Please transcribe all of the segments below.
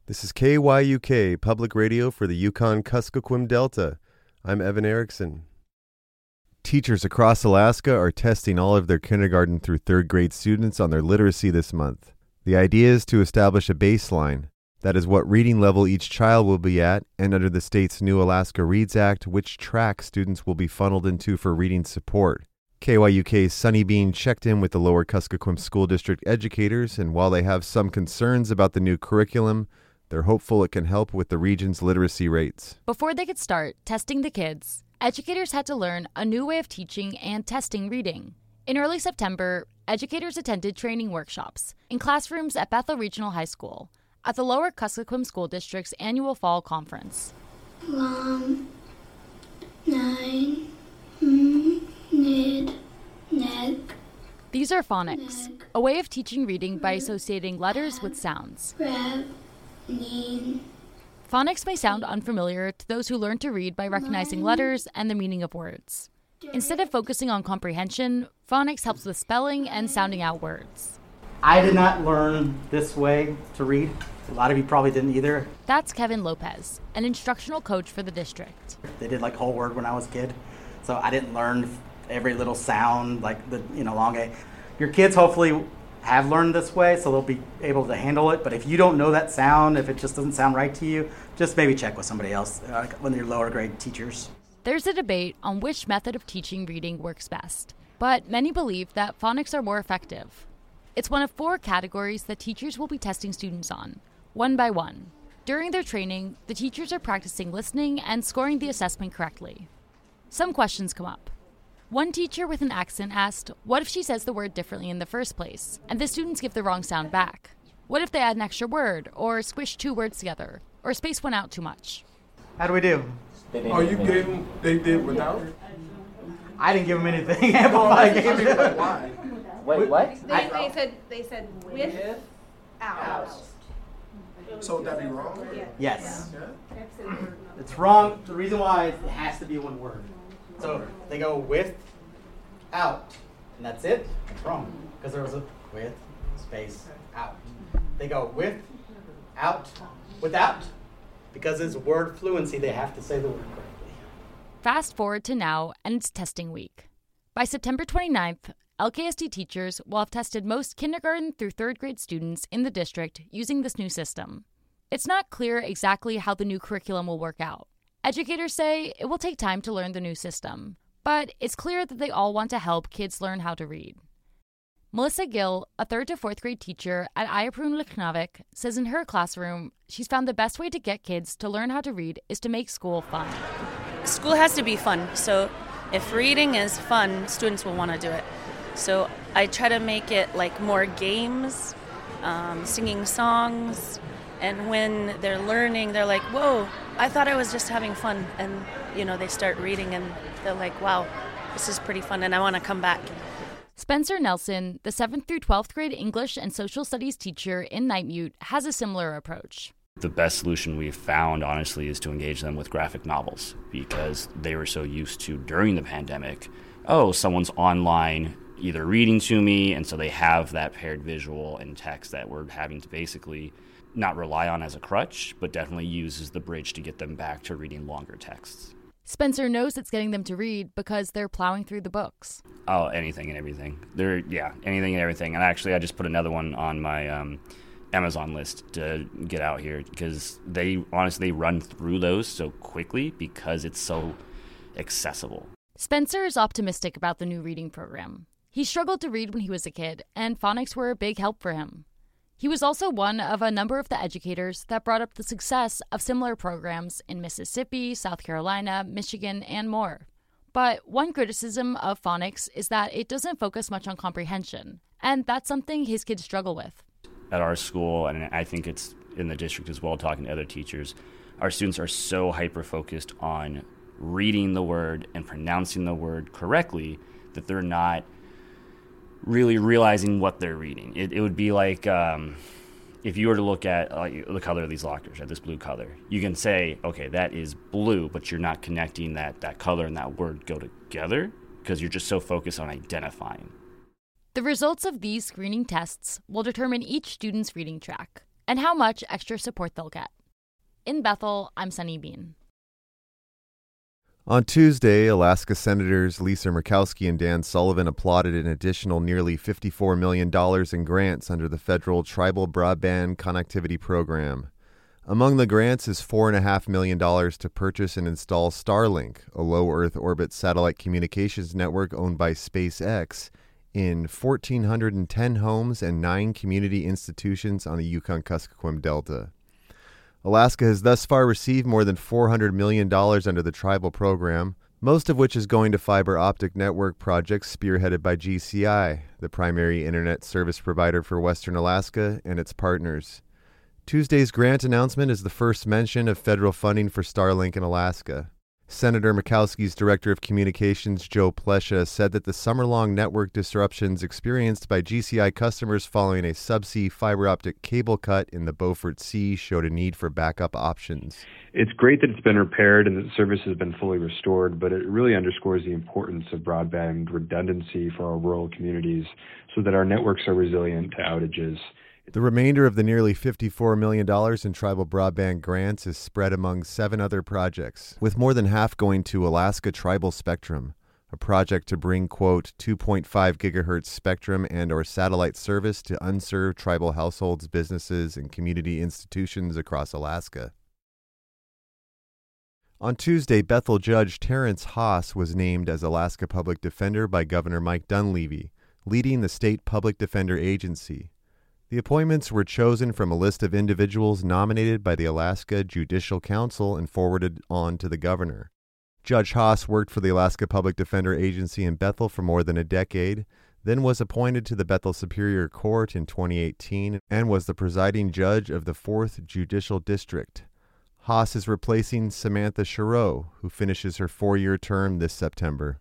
This is KYUK, Public Radio for the Yukon-Kuskokwim Delta. I'm Evan Erickson. Teachers across Alaska are testing all of their kindergarten through third grade students on their literacy this month. The idea is to establish a baseline. That is what reading level each child will be at, and under the state's new Alaska Reads Act, which track students will be funneled into for reading support. KYUK's Sunny Bean checked in with the Lower Kuskokwim School District educators, and while they have some concerns about the new curriculum, they're hopeful it can help with the region's literacy rates. Before they could start testing the kids, educators had to learn a new way of teaching and testing reading. In early September, educators attended training workshops in classrooms at Bethel Regional High School at the Lower Kuskokwim School District's annual fall conference. Long, nine, nid, neck. These are phonics, a way of teaching reading by associating letters with sounds. Phonics may sound unfamiliar to those who learn to read by recognizing letters and the meaning of words. Instead of focusing on comprehension, phonics helps with spelling and sounding out words. I did not learn this way to read. A lot of you probably didn't either. That's Kevin Lopez, an instructional coach for the district. They did like whole word when I was a kid, so I didn't learn every little sound like the long A. Your kids hopefully have learned this way, so they'll be able to handle it. But if you don't know that sound, if it just doesn't sound right to you, just maybe check with somebody else, one of your lower grade teachers. There's a debate on which method of teaching reading works best, but many believe that phonics are more effective. It's one of 4 categories that teachers will be testing students on, one by one. During their training, the teachers are practicing listening and scoring the assessment correctly. Some questions come up. One teacher with an accent asked, what if she says the word differently in the first place, and the students give the wrong sound back? What if they add an extra word, or squish 2 words together, or space one out too much? How do we do? Oh, you gave them, they did without? I didn't give them anything. Amplify gave me. Why? Wait, what? They said with, out. So would that be wrong? Yes. Yeah. It's wrong. The reason why is it has to be one word. So they go with, out, and that's it. It's wrong because there was a with, space, out. They go with, out, without. Because it's word fluency, they have to say the word correctly. Fast forward to now, and it's testing week. By September 29th, LKSD teachers will have tested most kindergarten through 3rd grade students in the district using this new system. It's not clear exactly how the new curriculum will work out. Educators say it will take time to learn the new system, but it's clear that they all want to help kids learn how to read. Melissa Gill, a 3rd to 4th grade teacher at Ayaprun Likhnavik, says in her classroom, she's found the best way to get kids to learn how to read is to make school fun. School has to be fun, so if reading is fun, students will want to do it. So I try to make it like more games, singing songs, and when they're learning, they're like, whoa, I thought I was just having fun. And, they start reading and they're like, wow, this is pretty fun and I want to come back. Spencer Nelson, the 7th through 12th grade English and social studies teacher in Nightmute, has a similar approach. The best solution we've found, honestly, is to engage them with graphic novels because they were so used to, during the pandemic, someone's online either reading to me, and so they have that paired visual and text that we're having to basically not rely on as a crutch, but definitely use as the bridge to get them back to reading longer texts. Spencer knows it's getting them to read because they're plowing through the books. Oh, anything and everything. Anything and everything. And actually, I just put another one on my Amazon list to get out here because they run through those so quickly because it's so accessible. Spencer is optimistic about the new reading program. He struggled to read when he was a kid, and phonics were a big help for him. He was also one of a number of the educators that brought up the success of similar programs in Mississippi, South Carolina, Michigan, and more. But one criticism of phonics is that it doesn't focus much on comprehension, and that's something his kids struggle with. At our school, and I think it's in the district as well, talking to other teachers, our students are so hyper-focused on reading the word and pronouncing the word correctly that they're not really realizing what they're reading. It would be like if you were to look at the color of these lockers, at this blue color, you can say, okay, that is blue, but you're not connecting that color and that word go together because you're just so focused on identifying. The results of these screening tests will determine each student's reading track. and how much extra support they'll get. In Bethel, I'm Sunny Bean. On Tuesday, Alaska Senators Lisa Murkowski and Dan Sullivan applauded an additional nearly $54 million in grants under the federal Tribal Broadband Connectivity Program. Among the grants is $4.5 million to purchase and install Starlink, a low-Earth orbit satellite communications network owned by SpaceX, in 1,410 homes and 9 community institutions on the Yukon-Kuskokwim Delta. Alaska has thus far received more than $400 million under the tribal program, most of which is going to fiber optic network projects spearheaded by GCI, the primary internet service provider for Western Alaska and its partners. Tuesday's grant announcement is the first mention of federal funding for Starlink in Alaska. Senator Murkowski's Director of Communications, Joe Plesha, said that the summer-long network disruptions experienced by GCI customers following a subsea fiber optic cable cut in the Beaufort Sea showed a need for backup options. It's great that it's been repaired and that the service has been fully restored, but it really underscores the importance of broadband redundancy for our rural communities so that our networks are resilient to outages. The remainder of the nearly $54 million in tribal broadband grants is spread among 7 other projects, with more than half going to Alaska Tribal Spectrum, a project to bring, quote, 2.5 gigahertz spectrum and or satellite service to unserved tribal households, businesses, and community institutions across Alaska. On Tuesday, Bethel Judge Terrence Haas was named as Alaska Public Defender by Governor Mike Dunleavy, leading the state public defender agency. The appointments were chosen from a list of individuals nominated by the Alaska Judicial Council and forwarded on to the governor. Judge Haas worked for the Alaska Public Defender Agency in Bethel for more than a decade, then was appointed to the Bethel Superior Court in 2018 and was the presiding judge of the 4th Judicial District. Haas is replacing Samantha Chereau, who finishes her 4-year term this September.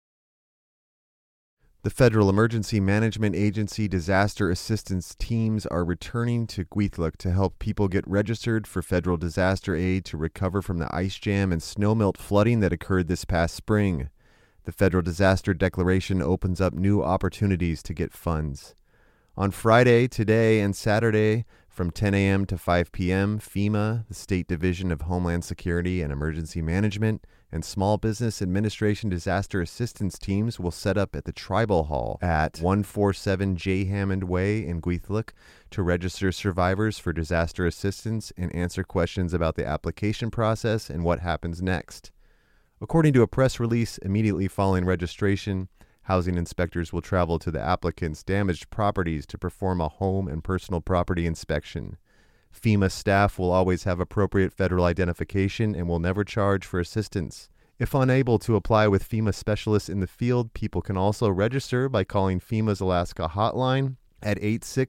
The Federal Emergency Management Agency disaster assistance teams are returning to Gweithluck to help people get registered for federal disaster aid to recover from the ice jam and snowmelt flooding that occurred this past spring. The Federal Disaster Declaration opens up new opportunities to get funds. On Friday, today, and Saturday, from 10 a.m. to 5 p.m., FEMA, the State Division of Homeland Security and Emergency Management, and Small Business Administration disaster assistance teams will set up at the Tribal Hall at 147 J. Hammond Way in Gweithluck to register survivors for disaster assistance and answer questions about the application process and what happens next. According to a press release immediately following registration, housing inspectors will travel to the applicant's damaged properties to perform a home and personal property inspection. FEMA staff will always have appropriate federal identification and will never charge for assistance. If unable to apply with FEMA specialists in the field, people can also register by calling FEMA's Alaska hotline at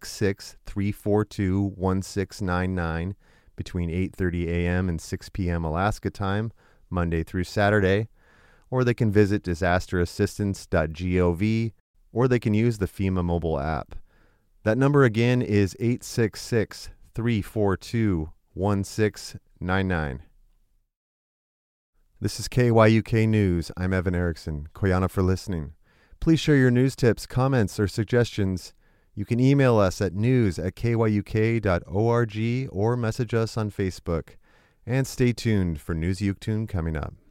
866-342-1699 between 8:30 a.m. and 6 p.m. Alaska time, Monday through Saturday, or they can visit disasterassistance.gov, or they can use the FEMA mobile app. That number again is 866-342-1699. This is KYUK News. I'm Evan Erickson. Koyana for listening. Please share your news tips, comments, or suggestions. You can email us at news@kyuk.org or message us on Facebook. And stay tuned for News Yuktun coming up.